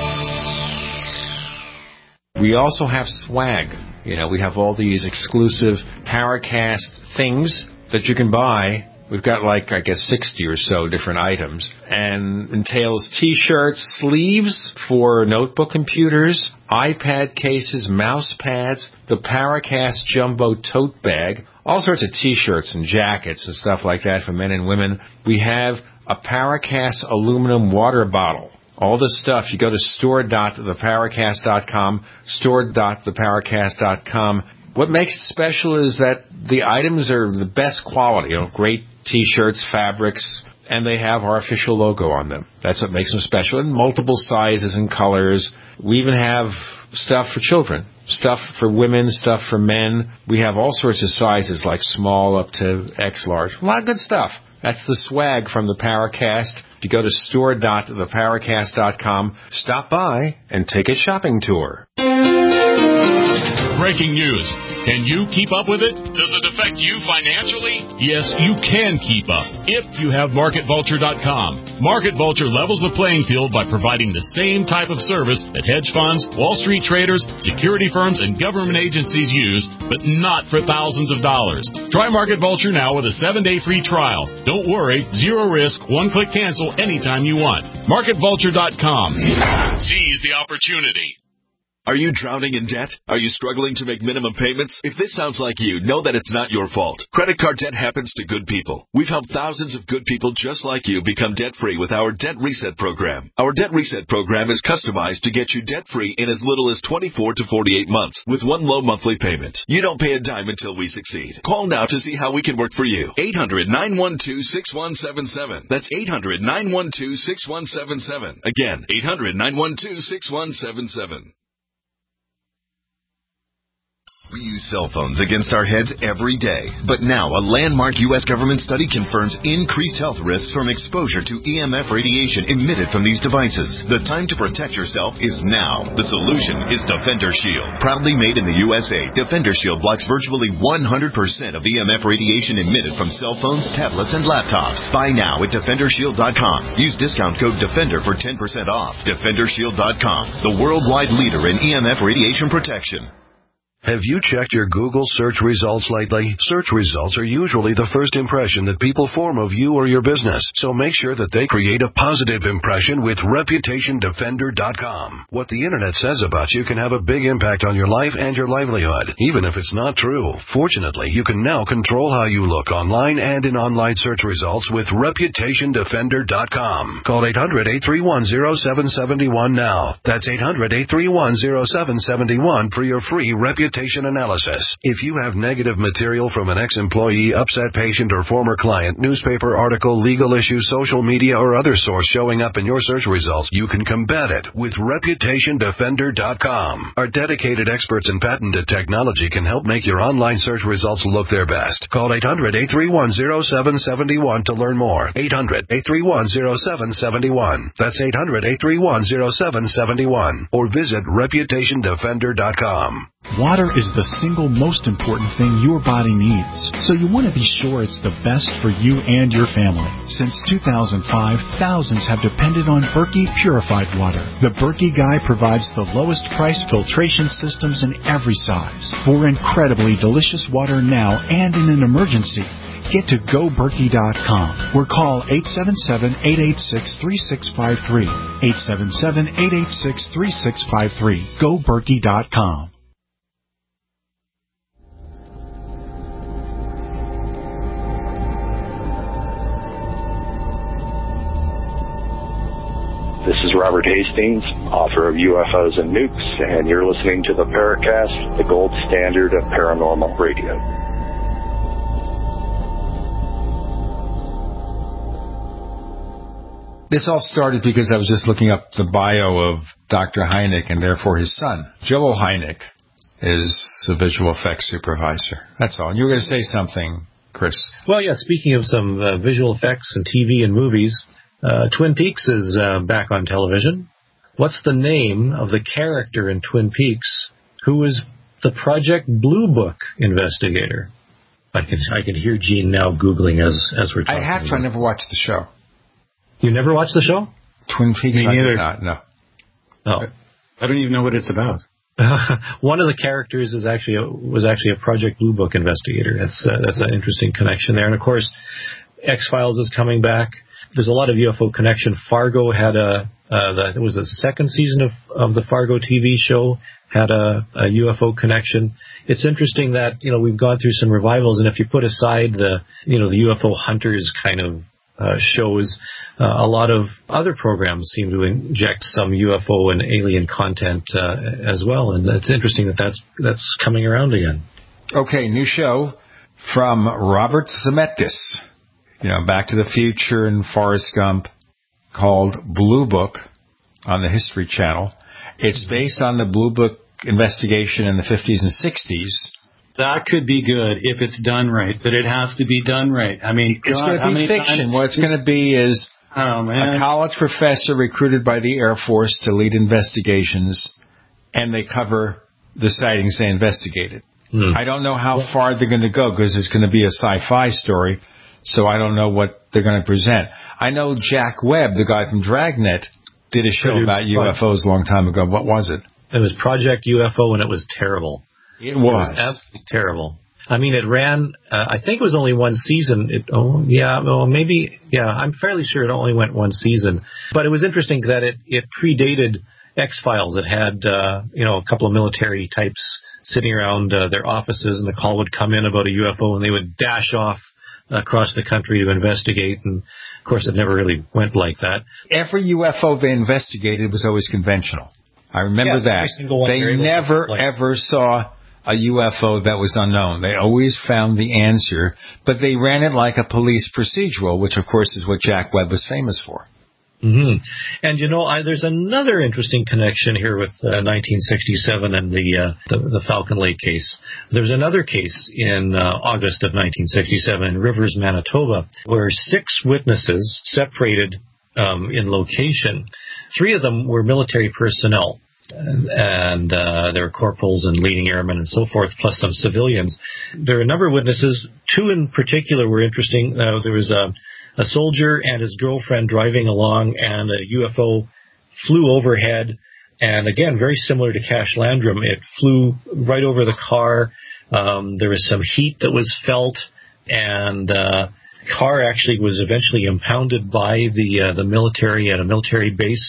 We also have swag. You know, we have all these exclusive Paracast things that you can buy. We've got like, I guess, sixty or so different items. And entails T-shirts, sleeves for notebook computers, iPad cases, mouse pads, the Paracast Jumbo Tote Bag, all sorts of T-shirts and jackets and stuff like that for men and women. We have a Paracast aluminum water bottle. All this stuff, you go to store dot the paracast dot com, store dot the paracast dot com. What makes it special is that the items are the best quality, you know, great T-shirts, fabrics, and they have our official logo on them. That's what makes them special, in multiple sizes and colors. We even have stuff for children, stuff for women, stuff for men. We have all sorts of sizes, like small up to X large. A lot of good stuff. That's the swag from the Paracast. If you go to store dot the paracast dot com, stop by and take a shopping tour. Breaking news. Can you keep up with it? Does it affect you financially? Yes, you can keep up if you have market vulture dot com. Market Vulture levels the playing field by providing the same type of service that hedge funds, Wall Street traders, security firms, and government agencies use, but not for thousands of dollars. Try Market Vulture now with a seven-day free trial. Don't worry, zero risk, one-click cancel anytime you want. market vulture dot com. Seize the opportunity. Are you drowning in debt? Are you struggling to make minimum payments? If this sounds like you, know that it's not your fault. Credit card debt happens to good people. We've helped thousands of good people just like you become debt-free with our Debt Reset program. Our Debt Reset program is customized to get you debt-free in as little as twenty-four to forty-eight months with one low monthly payment. You don't pay a dime until we succeed. Call now to see how we can work for you. eight hundred, nine one two, six one seven seven. That's eight hundred, nine one two, six one seven seven. Again, eight hundred, nine one two, six one seven seven. We use cell phones against our heads every day. But now, a landmark U S government study confirms increased health risks from exposure to E M F radiation emitted from these devices. The time to protect yourself is now. The solution is Defender Shield. Proudly made in the U S A, Defender Shield blocks virtually one hundred percent of E M F radiation emitted from cell phones, tablets, and laptops. Buy now at Defender Shield dot com. Use discount code DEFENDER for ten percent off. Defender Shield dot com, the worldwide leader in E M F radiation protection. Have you checked your Google search results lately? Search results are usually the first impression that people form of you or your business, so make sure that they create a positive impression with Reputation Defender dot com. What the Internet says about you can have a big impact on your life and your livelihood, even if it's not true. Fortunately, you can now control how you look online and in online search results with Reputation Defender dot com. Call eight hundred, eight three one, zero seven seven one now. That's eight hundred, eight three one, zero seven seven one for your free Reputation analysis. If you have negative material from an ex-employee, upset patient, or former client, newspaper article, legal issue, social media, or other source showing up in your search results, you can combat it with Reputation Defender dot com. Our dedicated experts in patented technology can help make your online search results look their best. Call eight hundred, eight three one, zero seven seven one to learn more. eight hundred, eight three one, zero seven seven one. That's eight hundred, eight three one, zero seven seven one. Or visit Reputation Defender dot com. Water is the single most important thing your body needs, so you want to be sure it's the best for you and your family. Since two thousand five, thousands have depended on Berkey Purified Water. The Berkey Guy provides the lowest price filtration systems in every size for incredibly delicious water now and in an emergency. Get to Go Berkey dot com or call eight seven seven, eight eight six, three six five three. eight seven seven, eight eight six, three six five three. Go Berkey dot com. This is Robert Hastings, author of U F Os and Nukes, and you're listening to the Paracast, the gold standard of paranormal radio. This all started because I was just looking up the bio of Doctor Hynek and therefore his son. Joel Hynek is a visual effects supervisor. That's all. And you were going to say something, Chris. Well, yeah, speaking of some uh, visual effects and T V and movies, Uh, Twin Peaks is uh, back on television. What's the name of the character in Twin Peaks who was the Project Blue Book investigator? I can I can hear Gene now Googling as, as we're talking. I have to. I never watched the show. You never watched the show? Twin Peaks? Me neither. Not, no. Oh. I don't even know what it's about. One of the characters is actually a, was actually a Project Blue Book investigator. That's uh, that's an interesting connection there. And, of course, X-Files is coming back. There's a lot of U F O connection. Fargo had a, uh, the, it was the second season of, of the Fargo T V show, had a, a U F O connection. It's interesting that, you know, we've gone through some revivals, and if you put aside the, you know, the U F O hunters kind of uh, shows, uh, a lot of other programs seem to inject some U F O and alien content uh, as well, and it's interesting that that's, that's coming around again. Okay, new show from Robert Zemeckis. You know, Back to the Future and Forrest Gump, called Blue Book on the History Channel. It's based on the Blue Book investigation in the fifties and sixties. That could be good if it's done right, but it has to be done right. I mean, it's God, going to be fiction. What it's going to be is oh, man. a college professor recruited by the Air Force to lead investigations, and they cover the sightings they investigated. Hmm. I don't know how far they're going to go because it's going to be a sci-fi story. So I don't know what they're going to present. I know Jack Webb, the guy from Dragnet, did a show about U F Os a long time ago. What was it? It was Project U F O, and it was terrible. It was. It was absolutely terrible. I mean, it ran, uh, I think it was only one season. It, oh, yeah, well, maybe, yeah, I'm fairly sure it only went one season. But it was interesting that it, it predated X-Files. It had, uh, you know, a couple of military types sitting around uh, their offices, and the call would come in about a U F O, and they would dash off across the country to investigate, and of course it never really went like that. Every U F O they investigated was always conventional. I remember yes, that. They never, ever saw a U F O that was unknown. They always found the answer, but they ran it like a police procedural, which of course is what Jack Webb was famous for. Mm-hmm. And, you know, I, there's another interesting connection here with uh, nineteen sixty-seven and the, uh, the the Falcon Lake case. There's another case in uh, August of nineteen sixty-seven in Rivers, Manitoba, where six witnesses separated um, in location. Three of them were military personnel, and, and uh, there were corporals and leading airmen and so forth, plus some civilians. There were a number of witnesses. Two in particular were interesting. Uh, there was a A soldier and his girlfriend driving along, and a U F O flew overhead. And again, very similar to Cash Landrum, it flew right over the car. Um, there was some heat that was felt, and uh, the car actually was eventually impounded by the uh, the military at a military base.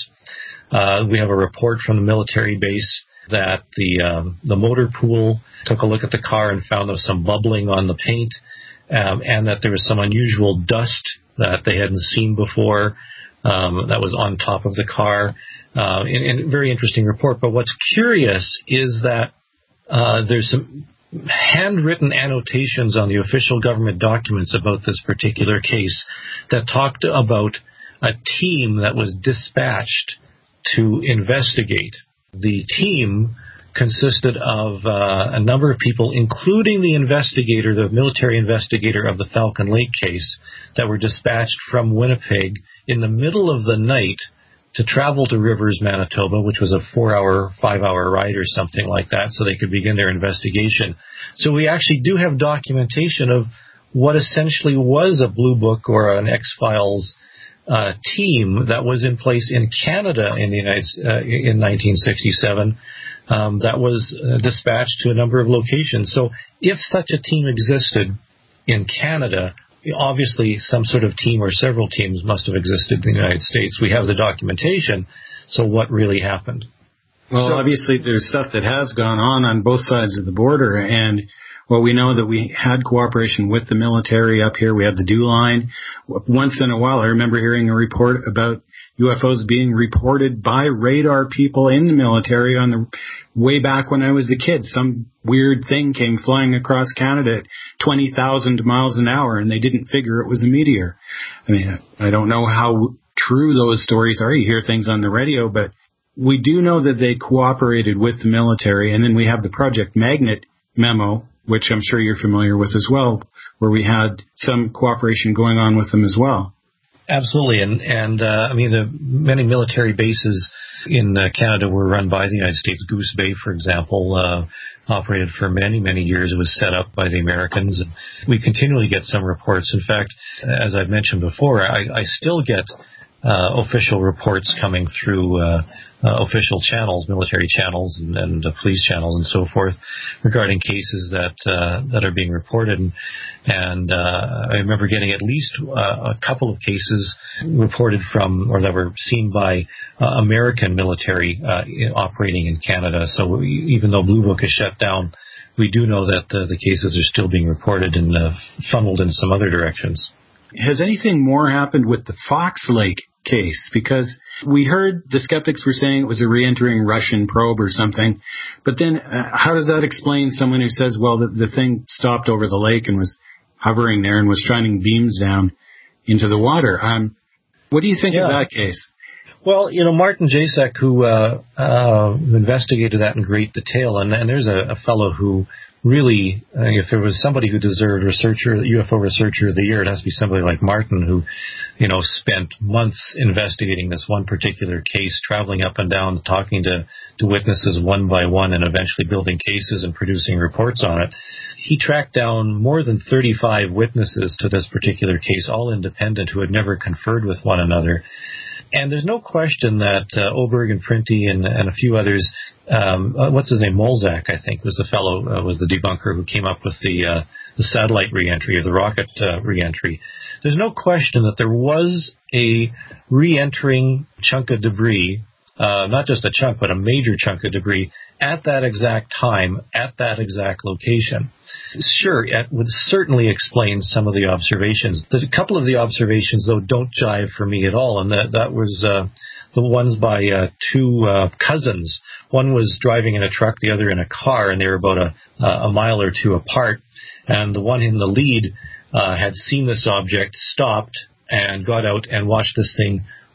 Uh, we have a report from the military base that the um, the motor pool took a look at the car and found there was some bubbling on the paint, um, and that there was some unusual dust that they hadn't seen before, um, that was on top of the car. Uh, and, and very interesting report. But what's curious is that uh, there's some handwritten annotations on the official government documents about this particular case that talked about a team that was dispatched to investigate. The team consisted of uh, a number of people, including the investigator, the military investigator of the Falcon Lake case, that were dispatched from Winnipeg in the middle of the night to travel to Rivers, Manitoba, which was a four-hour, five-hour ride or something like that, so they could begin their investigation. So we actually do have documentation of what essentially was a Blue Book or an X-Files uh, team that was in place in Canada in the United uh, in nineteen sixty-seven. Um, that was uh, dispatched to a number of locations. So if such a team existed in Canada, obviously some sort of team or several teams must have existed in the United States. We have the documentation. So what really happened? Well, so, obviously there's stuff that has gone on on both sides of the border. And well, we know that we had cooperation with the military up here. We had the D U line. Once in a while, I remember hearing a report about U F Os being reported by radar people in the military on the way back when I was a kid. Some weird thing came flying across Canada at twenty thousand miles an hour, and they didn't figure it was a meteor. I mean, I don't know how true those stories are. You hear things on the radio, but we do know that they cooperated with the military. And then we have the Project Magnet memo, which I'm sure you're familiar with as well, where we had some cooperation going on with them as well. Absolutely, and and uh, I mean the many military bases in uh, Canada were run by the United States. Goose Bay, for example, uh, operated for many many years. It was set up by the Americans, and we continually get some reports. In fact, as I've mentioned before, I, I still get uh, official reports coming through uh, uh, official channels, military channels, and, and uh, police channels, and so forth, regarding cases that uh, that are being reported. And, and uh, I remember getting at least uh, a couple of cases reported from, or that were seen by uh, American military uh, operating in Canada. So we, even though Blue Book is shut down, we do know that uh, the cases are still being reported and uh, funneled in some other directions. Has anything more happened with the Fox Lake case? Because we heard the skeptics were saying it was a re-entering Russian probe or something, but then uh, how does that explain someone who says, well, the, the thing stopped over the lake and was hovering there and was shining beams down into the water? Um, what do you think yeah. of that case? Well, you know, Martin Jasek, who uh, uh, investigated that in great detail, and, and there's a, a fellow who really, uh, if there was somebody who deserved researcher, U F O Researcher of the Year, it has to be somebody like Martin, who, you know, spent months investigating this one particular case, traveling up and down, talking to, to witnesses one by one, and eventually building cases and producing reports on it. He tracked down more than thirty-five witnesses to this particular case, all independent, who had never conferred with one another. And there's no question that uh, Oberg and Printy and, and a few others, um, uh, what's his name, Molzak, I think, was the fellow, uh, was the debunker who came up with the uh, the satellite reentry or the rocket uh, reentry. There's no question that there was a reentering chunk of debris, uh, not just a chunk, but a major chunk of debris at that exact time, at that exact location. Sure, it would certainly explain some of the observations. A couple of the observations, though, don't jive for me at all, and that, that was uh, the ones by uh, two uh, cousins. One was driving in a truck, the other in a car, and they were about a, a mile or two apart. And the one in the lead uh, had seen this object, stopped, and got out and watched this thing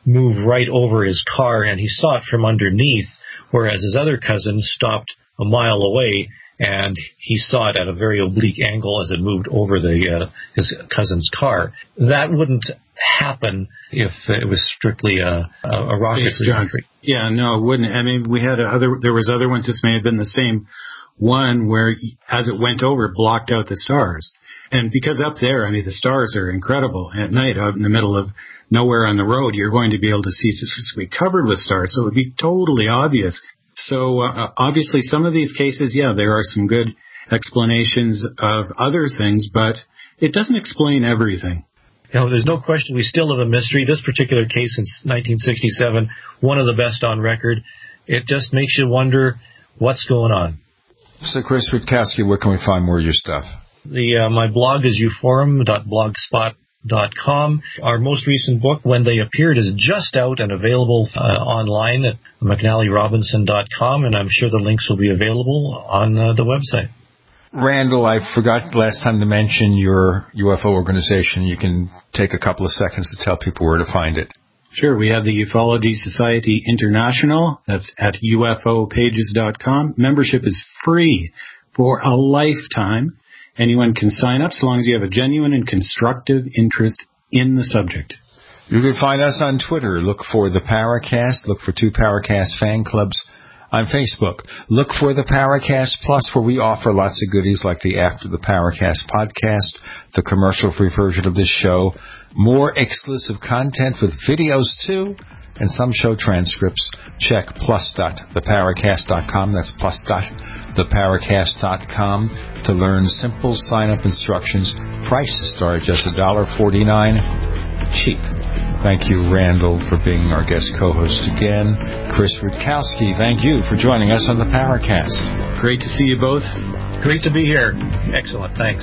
move right over his car, and he saw it from underneath, whereas his other cousin stopped a mile away, and he saw it at a very oblique angle as it moved over the uh, his cousin's car. That wouldn't happen if it was strictly a, a rocket geometry. Yeah, no, it wouldn't. I mean, we had other. There was other ones. This may have been the same one where, as it went over, it blocked out the stars. And because up there, I mean, the stars are incredible at night, out in the middle of nowhere on the road. You're going to be able to see it's going to be covered with stars, so it would be totally obvious. So uh, obviously, some of these cases, yeah, there are some good explanations of other things, but it doesn't explain everything. You know, there's no question we still have a mystery. This particular case in nineteen sixty-seven, one of the best on record. It just makes you wonder what's going on. So, Chris Rutkowski, where can we find more of your stuff? The uh, my blog is uforum dot blogspot dot com. Our most recent book, When They Appeared, is just out and available uh, online at mcnally robinson dot com, and I'm sure the links will be available on uh, the website. Randall, I forgot last time to mention your U F O organization. You can take a couple of seconds to tell people where to find it. Sure. We have the Ufology Society International. That's at U F O pages dot com. Membership is free for a lifetime. Anyone can sign up so long as you have a genuine and constructive interest in the subject. You can find us on Twitter. Look for the Paracast. Look for two Paracast fan clubs. On Facebook, look for the Paracast Plus, where we offer lots of goodies like the After the Paracast podcast, the commercial-free version of this show, more exclusive content with videos too, and some show transcripts. Check plus dot the paracast dot com. That's plus dot the paracast dot com to learn simple sign-up instructions. Prices start at just one dollar forty-nine. Cheap. Thank you, Randall, for being our guest co-host again. Chris Rutkowski, thank you for joining us on the Paracast. Great to see you both. Great to be here. Excellent. Thanks.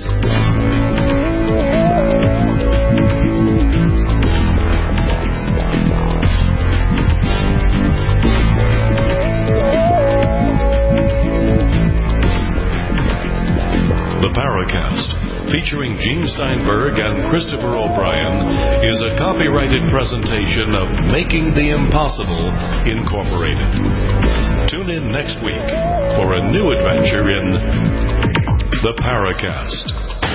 The Paracast, featuring Gene Steinberg and Christopher O'Brien, is a copyrighted presentation of Making the Impossible, Incorporated. Tune in next week for a new adventure in The Paracast.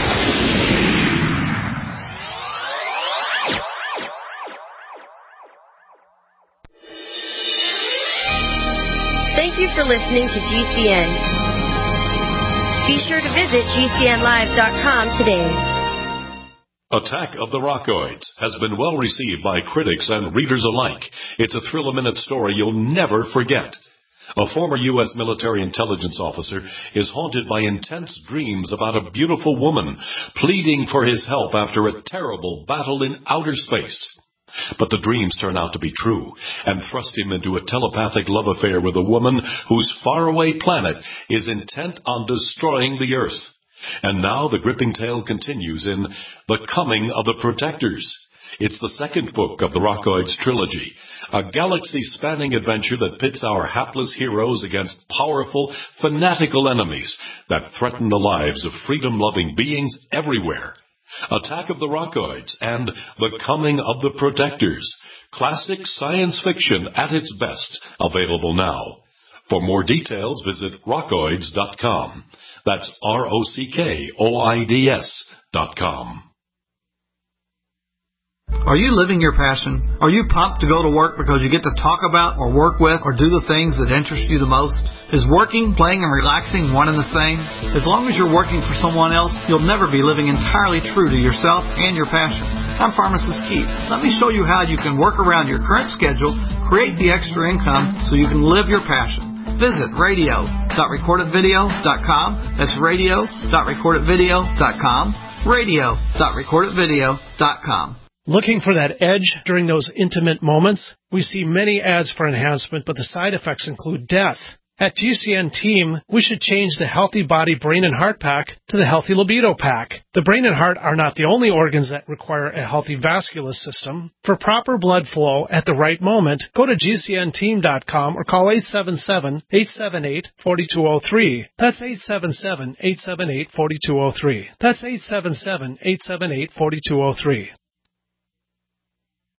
Thank you for listening to G C N. Be sure to visit G C N live dot com today. Attack of the Rockoids has been well received by critics and readers alike. It's a thrill-a-minute story you'll never forget. A former U S military intelligence officer is haunted by intense dreams about a beautiful woman pleading for his help after a terrible battle in outer space. But the dreams turn out to be true and thrust him into a telepathic love affair with a woman whose faraway planet is intent on destroying the Earth. And now the gripping tale continues in The Coming of the Protectors. It's the second book of the Rockoids trilogy, a galaxy-spanning adventure that pits our hapless heroes against powerful, fanatical enemies that threaten the lives of freedom-loving beings everywhere. Attack of the Rockoids and The Coming of the Protectors. Classic science fiction at its best. Available now. For more details, visit rockoids dot com. That's R O C K O I D S dot com. Are you living your passion? Are you pumped to go to work because you get to talk about or work with or do the things that interest you the most? Is working, playing, and relaxing one and the same? As long as you're working for someone else, you'll never be living entirely true to yourself and your passion. I'm Pharmacist Keith. Let me show you how you can work around your current schedule, create the extra income so you can live your passion. Visit radio dot record it video dot com. That's radio dot record it video dot com. radio dot record it video dot com. Looking for that edge during those intimate moments? We see many ads for enhancement, but the side effects include death. At G C N Team, we should change the Healthy Body Brain and Heart Pack to the Healthy Libido Pack. The brain and heart are not the only organs that require a healthy vascular system. For proper blood flow at the right moment, go to G C N team dot com or call eight seven seven, eight seven eight, four two zero three. That's eight seven seven, eight seven eight, four two zero three. That's eight seven seven, eight seven eight, four two zero three.